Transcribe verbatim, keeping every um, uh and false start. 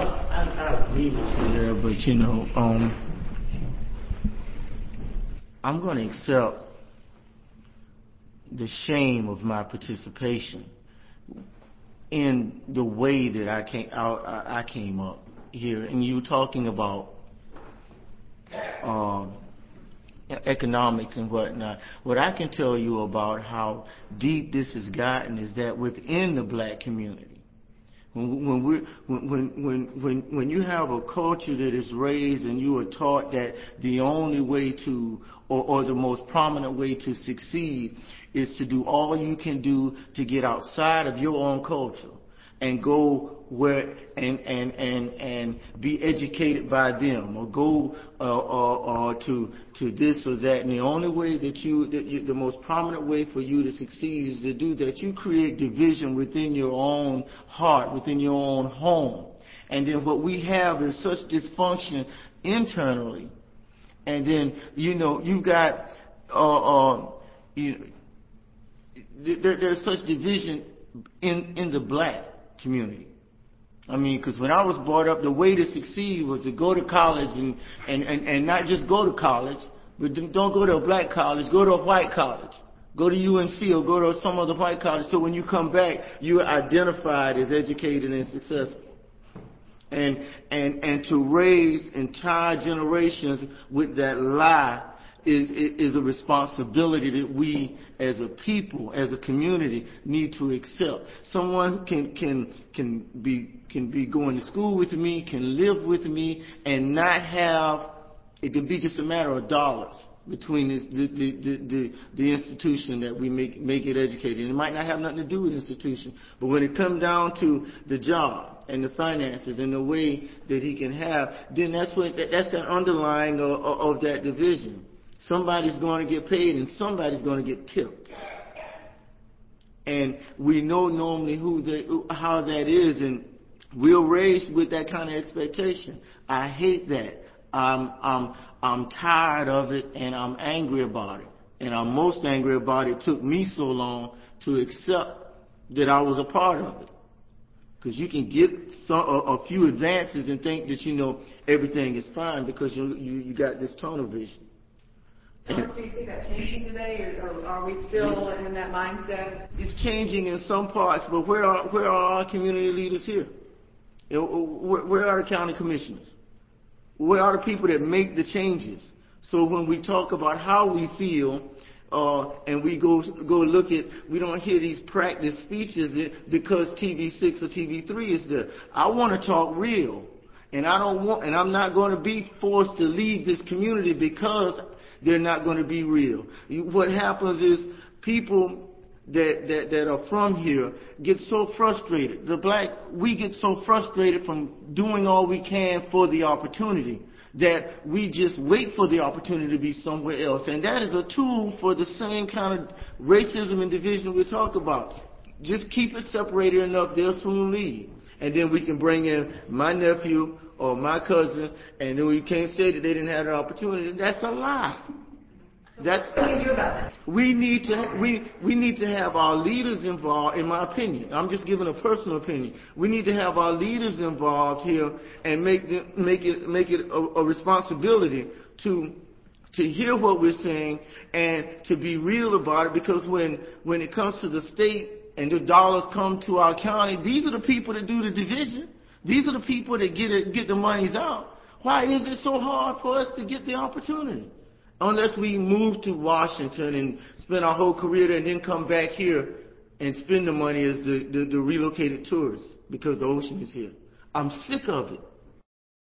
I, I agree with you there, but you know, um, I'm going to accept the shame of my participation in the way that I came out. I, I came up here, and you were talking about um, economics and whatnot. What I can tell you about how deep this has gotten is that within the black community, when when, we, when when when when you have a culture that is raised and you are taught that the only way to or, or the most prominent way to succeed is to do all you can do to get outside of your own culture and go where and and and and be educated by them, or go uh, or, or to to this or that. And the only way that you, that you, the most prominent way for you to succeed is to do that. You create division within your own heart, within your own home, and then what we have is such dysfunction internally. And then you know you've got uh, uh, you, there, there's such division in in the black community. I mean, because when I was brought up, the way to succeed was to go to college and, and, and, and not just go to college, but don't go to a black college, go to a white college. Go to U N C or go to some other white college, so when you come back, you're identified as educated and successful. And, and, and to raise entire generations with that lie Is, is a responsibility that we as a people, as a community, need to accept. Someone can can can be can be going to school with me, can live with me, and not have, it could be just a matter of dollars between this, the, the, the, the, the institution that we make make it educated. And it might not have nothing to do with the institution, but when it comes down to the job and the finances and the way that he can have, then that's what that's the underlying of, of that division. Somebody's going to get paid and somebody's going to get tipped. And we know normally who they, how that is, and we're raised with that kind of expectation. I hate that. I'm, I'm, I'm tired of it, and I'm angry about it. And I'm most angry about it. It took me so long to accept that I was a part of it. Because you can get some, a, a few advances and think that, you know, everything is fine because you, you, you got this tunnel vision. So do you see that changing today, or, or are we still in that mindset? It's changing in some parts, but where are where are our community leaders here? Where, where are the county commissioners? Where are the people that make the changes? So when we talk about how we feel, uh, and we go go look at, we don't hear these practice speeches because T V six or T V three is there. I want to talk real, and I don't want, and I'm not going to be forced to leave this community because they're not going to be real. What happens is people that, that, that are from here get so frustrated. The black, we get so frustrated from doing all we can for the opportunity that we just wait for the opportunity to be somewhere else. And that is a tool for the same kind of racism and division we talk about. Just keep it separated enough, they'll soon leave. And then we can bring in my nephew or my cousin, and then we can't say that they didn't have an opportunity. That's a lie. That's what do you do about that? We need to we we need to have our leaders involved. In my opinion, I'm just giving a personal opinion. We need to have our leaders involved here and make them, make it make it a, a responsibility to to hear what we're saying and to be real about it. Because when when it comes to the state and the dollars come to our county, these are the people that do the division. These are the people that get it, get the monies out. Why is it so hard for us to get the opportunity? Unless we move to Washington and spend our whole career there and then come back here and spend the money as the, the, the relocated tourists because the ocean is here. I'm sick of it.